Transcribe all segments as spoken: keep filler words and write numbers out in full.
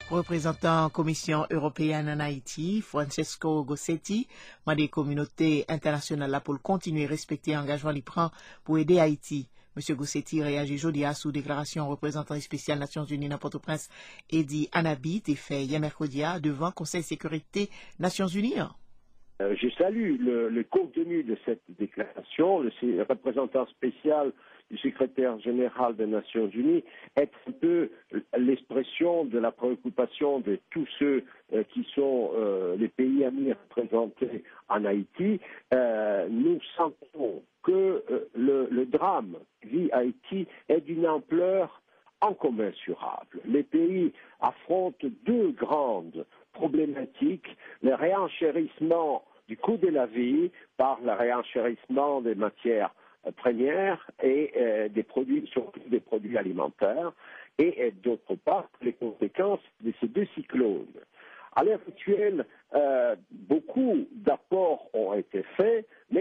Représentant Commission européenne en Haïti, Francesco Gossetti, m'a des communautés internationales pour continuer à respecter l'engagement qu'il prend pour aider Haïti. M. Gossetti réagit aujourd'hui à sous déclaration représentant spécial Nations Unies dans Port-au-Prince, Eddie Anabi, et fait hier mercredi devant Conseil de sécurité Nations Unies. Je salue le, le contenu de cette déclaration. Le, le représentant spécial du secrétaire général des Nations Unies est un peu l'expression de la préoccupation de tous ceux euh, qui sont euh, les pays amis représentés en Haïti. Euh, nous sentons que euh, le, le drame vit Haïti est d'une ampleur incommensurable. Les pays affrontent deux grandes problématiques, le réenchérissement du coût de la vie par le réenchérissement des matières premières et euh, des produits, surtout des produits alimentaires, et, et d'autre part les conséquences de ces deux cyclones. À l'heure actuelle, euh, beaucoup d'apports ont été faits, mais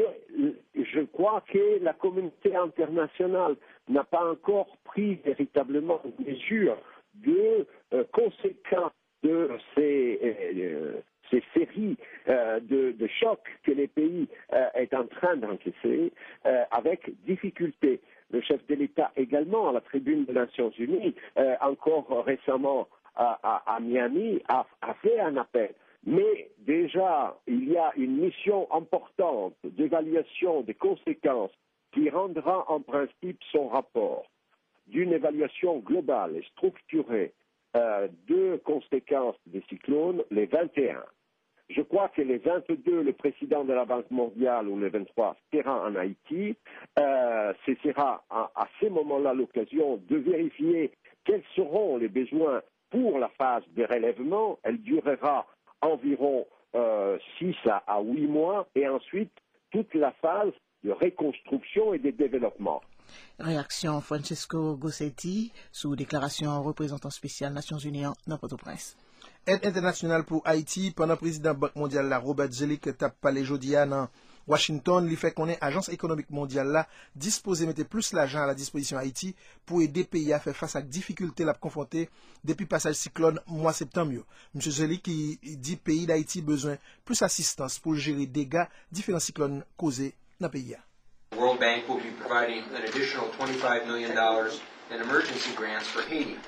je crois que la communauté internationale n'a pas encore pris véritablement une mesure de euh, conséquences de ces, euh, ces séries euh, de, de chocs que les pays euh, est en train d'encaisser euh, avec difficulté. Le chef de l'État également, à la tribune des Nations Unies, euh, encore récemment à, à, à Miami, a, a fait un appel. Mais déjà, il y a une mission importante d'évaluation des conséquences qui rendra en principe son rapport d'une évaluation globale et structurée euh, de conséquences des cyclones, les vingt et un. Je crois que les vingt-deux, le président de la Banque mondiale, ou le vingt-trois, sera en Haïti. Euh, ce sera à, à ce moment-là l'occasion de vérifier quels seront les besoins pour la phase de relèvement. Elle durera environ euh, six à huit mois, et ensuite toute la phase de reconstruction et de développement. Réaction Francesco Gossetti sous déclaration représentant spécial Nations Unies dans Port-au-Prince. Aide internationale pour Haïti, pendant le président Banque mondiale la Robert Zelik tape parlé jeudi dans Washington, il fait qu'on est agence économique mondiale là disposée mettre plus l'argent à la disposition Haïti pour aider pays à faire face à difficultés la confronter depuis passage cyclone mois septembre. Monsieur Zelik qui dit pays d'Haïti besoin plus assistance pour gérer dégâts différents cyclones causés dans le pays. The World Bank will be providing an additional twenty-five million dollars in emergency grants for Haiti.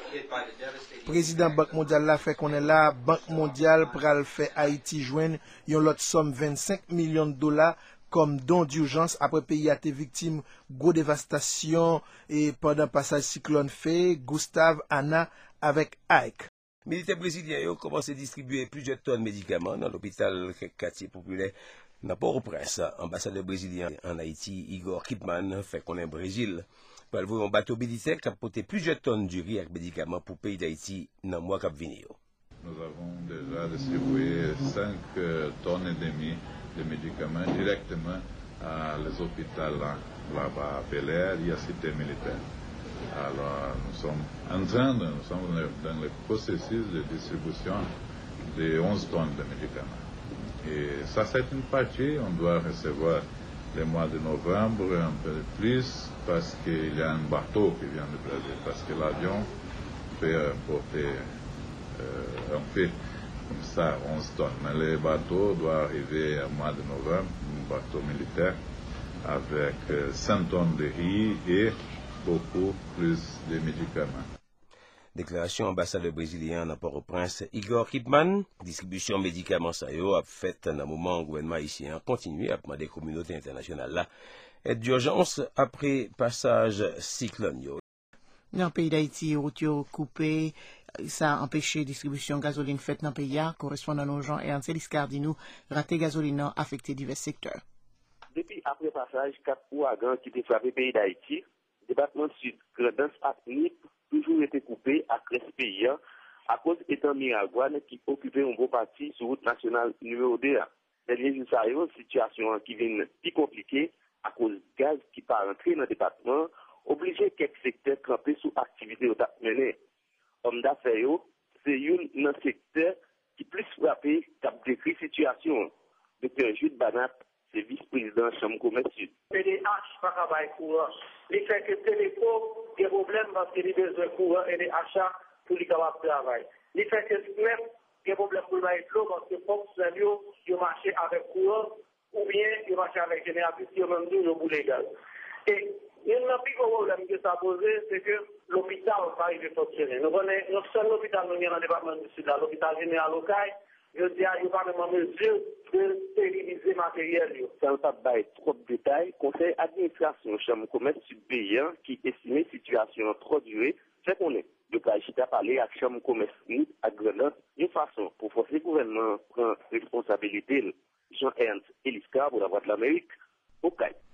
Président Banque mondiale la fait qu'on est là, Banque mondiale pral fait Haïti joindre yon lot somme vingt-cinq millions de dollars comme don d'urgence après pays a été victime gros dévastation et pendant passage cyclone fait Gustave Anna avec Ike. Militaires brésiliens ont commencé à distribuer plusieurs tonnes de médicaments dans l'hôpital quartier populaire dans Port-au-Prince. Ambassadeur brésilien en Haïti, Igor Kipman, fait qu'on est au Brésil. Pour voir un bateau militaire qui a porté plusieurs tonnes de riz et médicaments pour le pays d'Haïti dans le mois qui vient. Nous avons déjà distribué cinq tonnes et demie de médicaments directement à les hôpitaux là, là-bas à Bel Air et à Cité Militaire. Alors, nous sommes en train, de, nous sommes dans le processus de distribution de onze tonnes de médicaments. Et ça, c'est une partie, on doit recevoir le mois de novembre un peu plus parce qu'il y a un bateau qui vient du Brésil, parce que l'avion peut porter euh, un fait comme ça onze tonnes. Mais le bateau doit arriver au mois de novembre, un bateau militaire, avec cent tonnes de riz et beaucoup plus de médicaments. Déclaration ambassadeur brésilien dans Port-au-Prince, Igor Kipman, distribution médicaments ça a fait dans le moment où le gouvernement haïtien continue à demander aux communautés internationales là aide d'urgence après passage cyclone. Dans le pays d'Haïti, route coupé, ça a empêché la distribution de gasoline faite dans le pays, correspondant à nos gens et Ancelis Cardino, raté gasoline affecté divers secteurs. Depuis après passage, quatre ouragans qui ont frappé le pays d'Haïti, le département sud, Grandance Atnip, toujours été coupé à ce pays à cause étant Miragouane qui occupait un beau parti sur route nationale numéro deux. Dernier jour, ça une situation qui vient plus compliquée à cause du gaz qui part rentrer dans le département, obligé quelques secteurs camper sous activité au mené. Homme d'affaires, c'est un secteur qui plus frappé cap décrit situation. Docteur Jude Banat, c'est vice-président Chambre commerce sud. P D H pas travail courant. Il fait que Téléco des problèmes parce qu'il a besoin de courant et des achats pour les capables de travail. Il fait fait que même il y a un problème pour le l'eau parce que fonctionnaires ils marchent avec courant ou bien ils marchent avec générateur qui même toujours pour légal. Et il y a un plus gros problème que ça a posé, c'est que l'hôpital va pas arriver à fonctionner. Nous connaissons notre seul hôpital nous dans le département du Sud, l'hôpital général local, je dis à il pas même en mesure de stériliser le matériel. Ça ne va pas être trop de détails. Conseil administration, chambre de commerce subpayant qui estime la situation trop durée, fait qu'on est. De Kajita à parler à la chambre de commerce à Grenoble, une façon pour forcer le gouvernement à prendre responsabilité. Jean-Ernst Eliska pour la Voix de l'Amérique, au Caire.